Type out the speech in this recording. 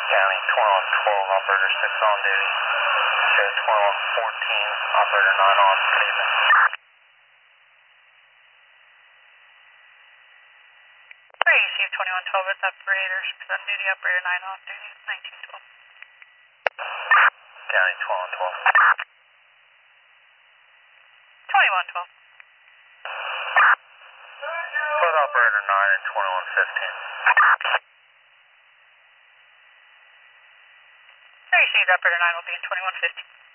County 2112, operator 6 on duty. Show 2114, operator 9 on. Good evening. Receive 2112 with operator 6 on duty, operator 9 on duty, 1912. County 2112. 2112. Put operator 9 and 2115. Received, operator 9 will be in 2115.